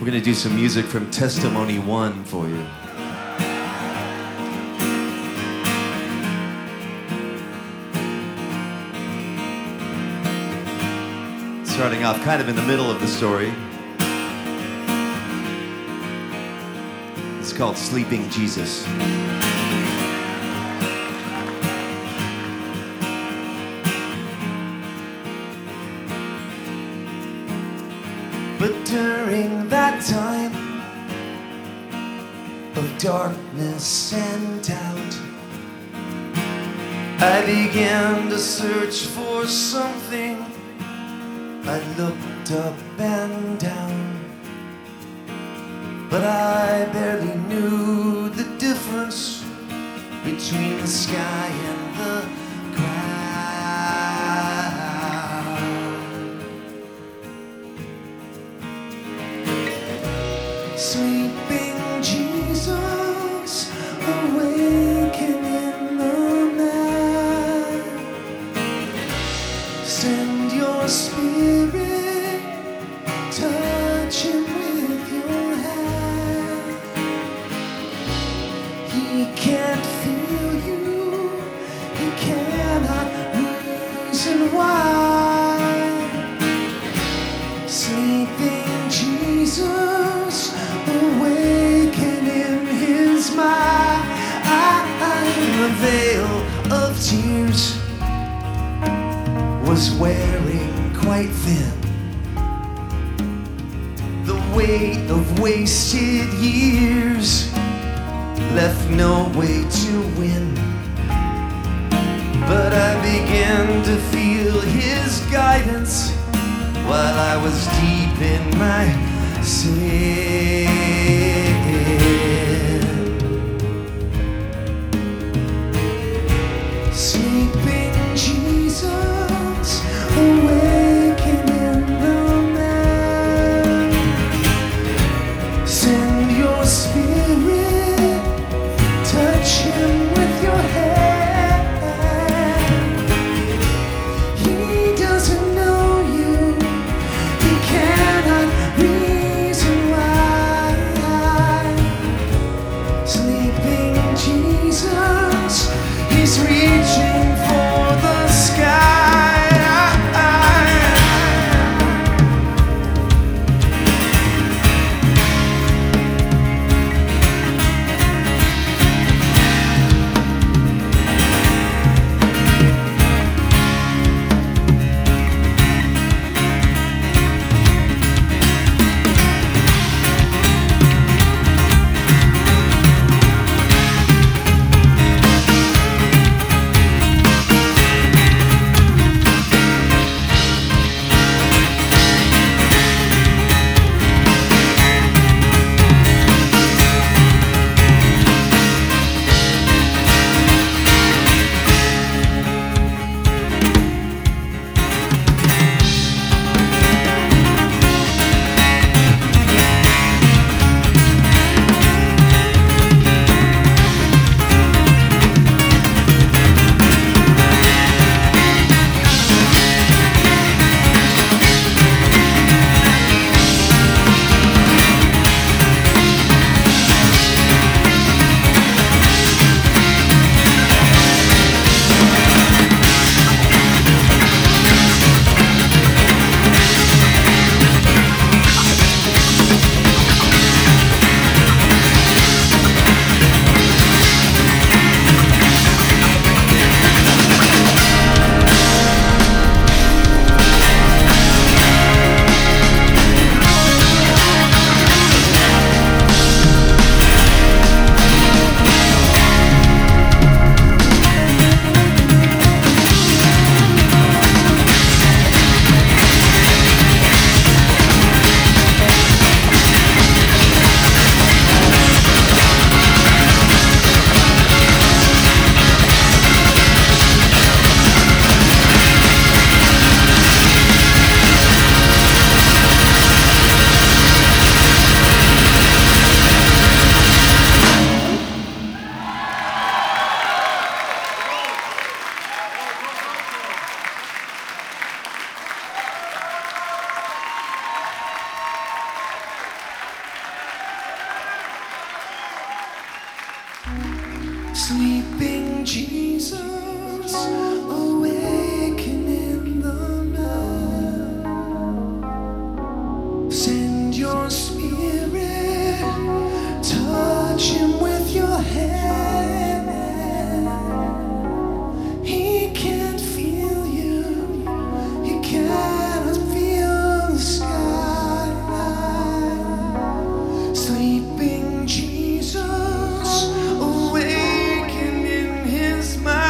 We're going to do some music from Testimony 1 for you. Starting off kind of in the middle of the story. It's called Sleeping Jesus. But during that time of darkness and doubt, I began to search for something. I looked up and down, but I barely knew the difference between the sky and the ground. Sleeping Jesus, awaken in the night. Send your spirit, touch him with your hand. He can't feel you, he cannot reason why. Sleeping Jesus, awaken in his mind. The veil of tears was wearing quite thin. The weight of wasted years left no way to win. But I began to feel his guidance while I was deep in my sin. Sleeping Jesus, awaken in the night. Send your spirit, touch him with your hand. He doesn't know you, he cannot reason why. awaken in the night. Send your spirit, touch him with your hand. He can't feel you, he cannot feel the sky. Sleeping Jesus, awaken in his mind.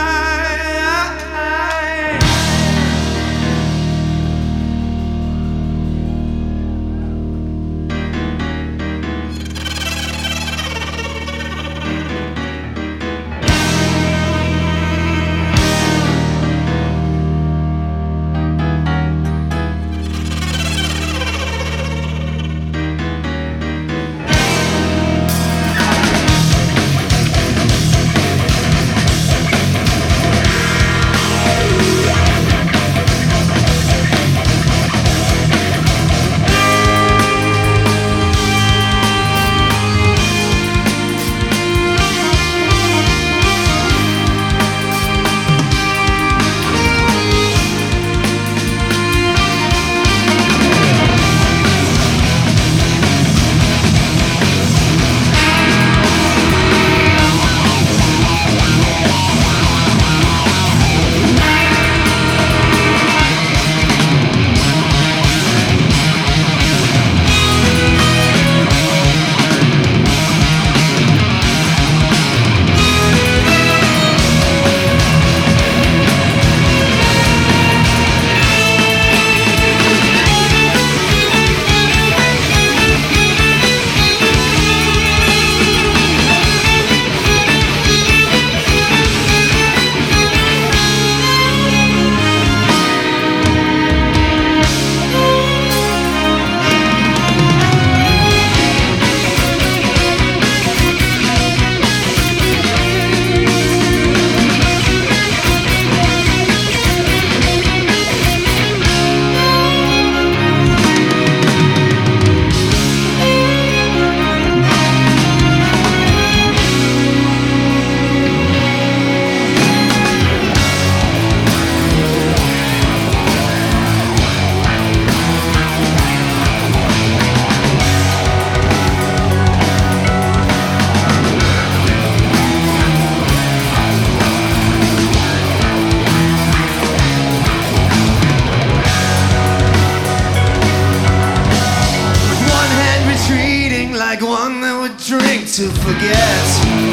Like one that would drink to forget.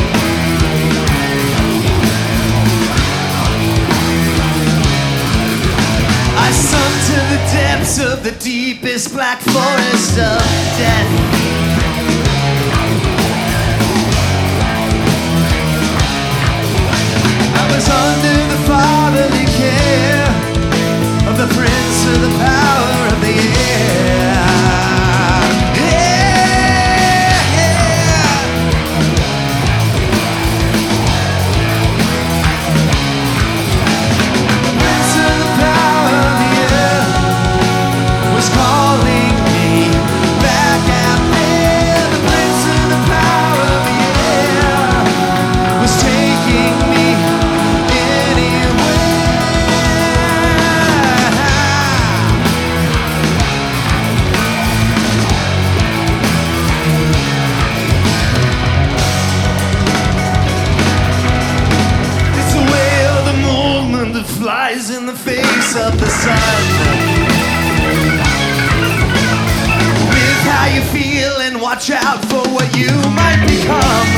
I sunk to the depths of the deepest black forest of death. I was under the fatherly care of the prince of the power of the air. Flies in the face of the sun. With how you feel and watch out for what you might become.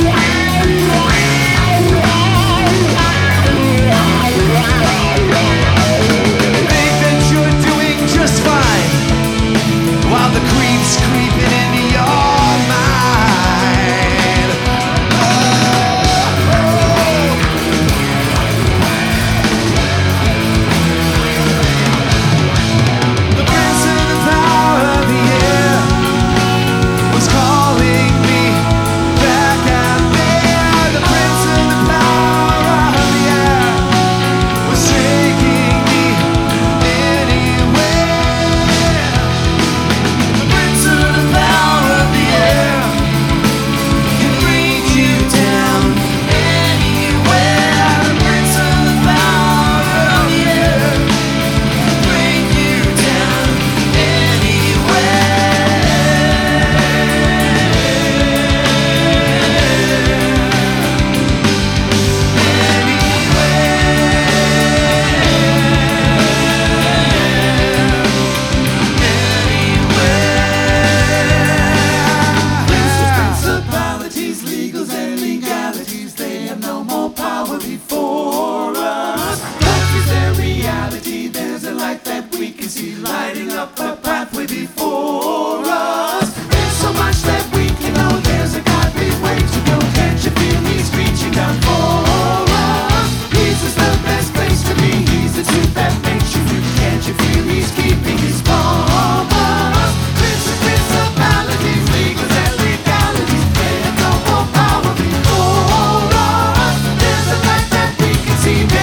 Think that you're doing just fine while the creep's creeping into your mind. The prince of the power of the air was calling me back at me.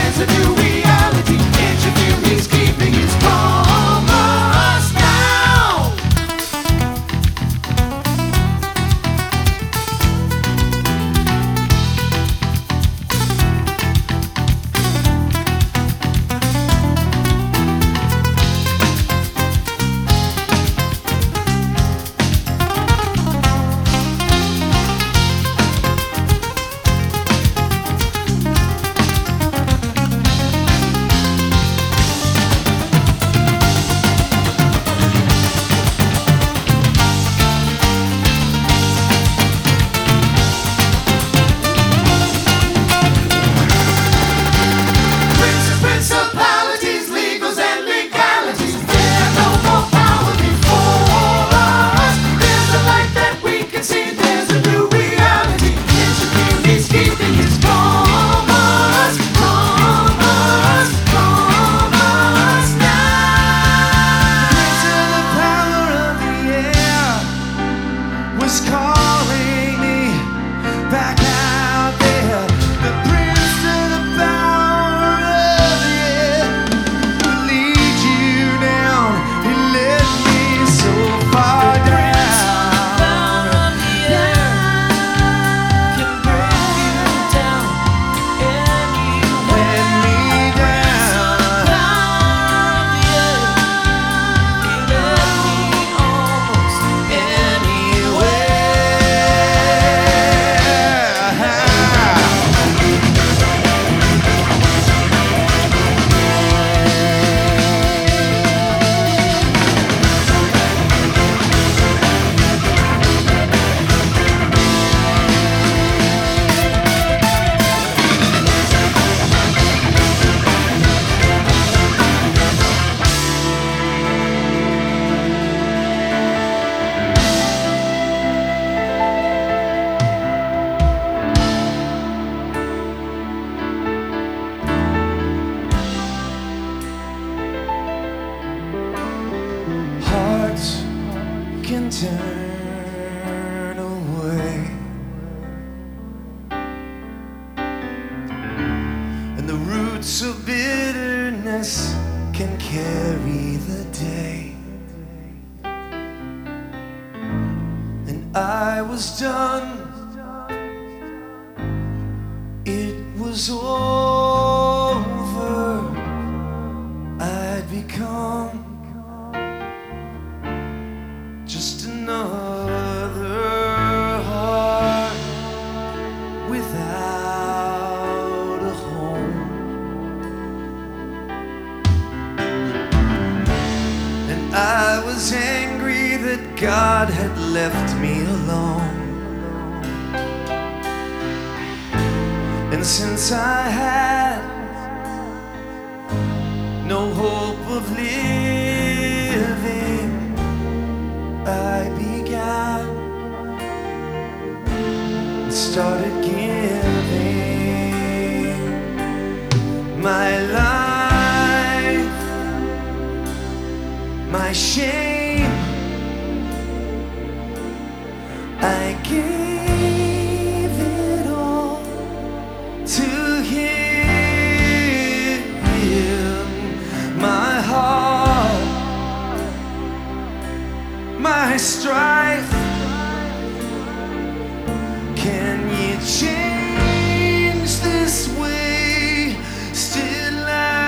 there's a new reality. Can't you feel he's keeping his promise now? Was calling me back out there. The prince of the power of the air will lead you down. He led me so far down. Can turn away, and the roots of bitterness can carry the day. And I was done, it was over. I'd become just another heart without a home. And I was angry that God had left me alone. And since I had no hope of living, I began and started giving my life, my shame. I gave it all to Him, my heart, my strife. Can you change this way? Still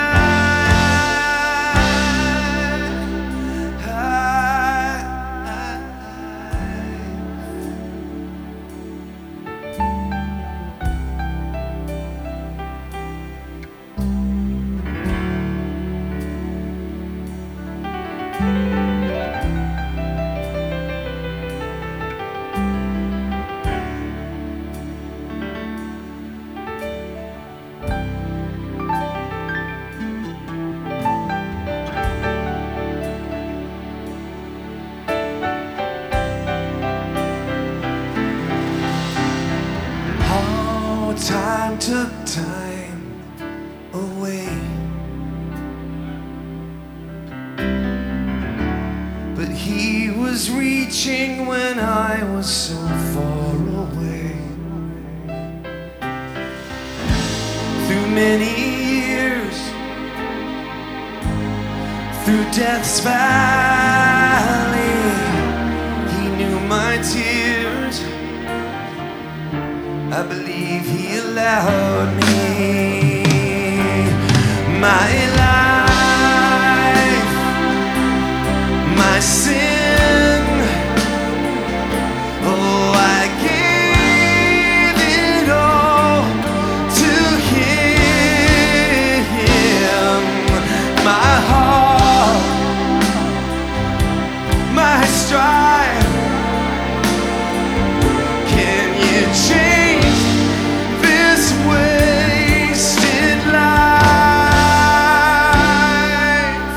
time took time away, but He was reaching when I was so far away. Through many years through death's valley. He knew my tears. I believe he allowed me my life, my sin. Oh, I gave it all to him. My heart, my strife. Can you change this wasted life?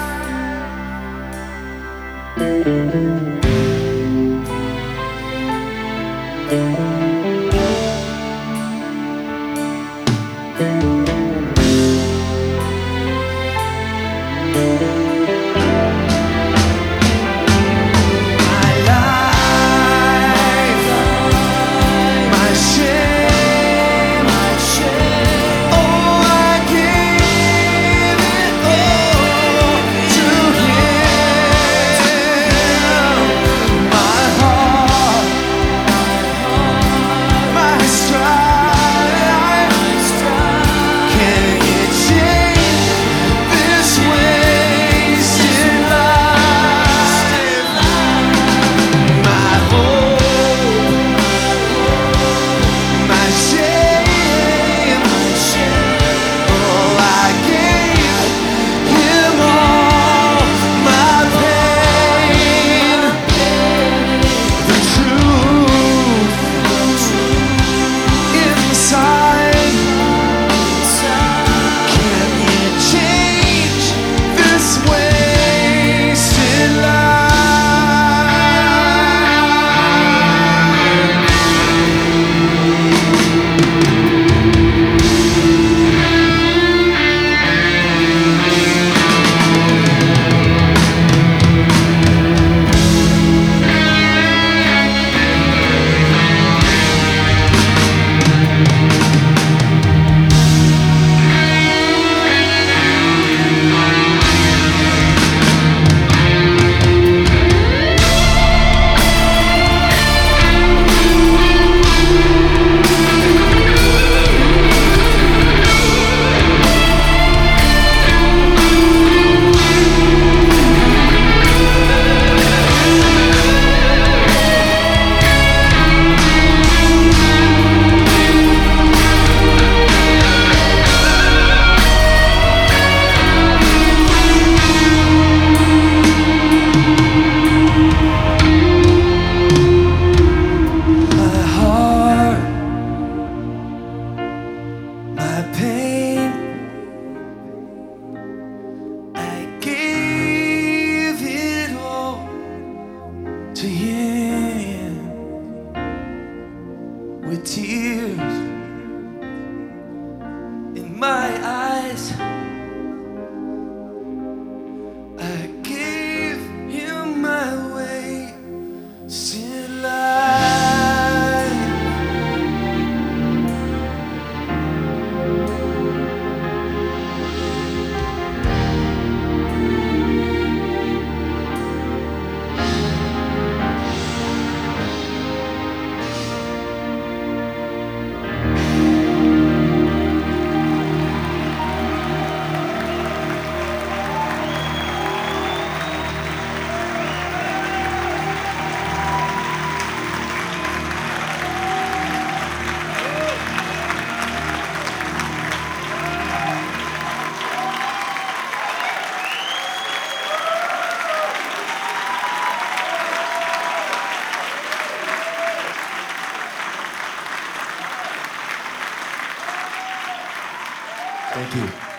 To him with tears in my eyes. I gave him my wasted life. Thank you.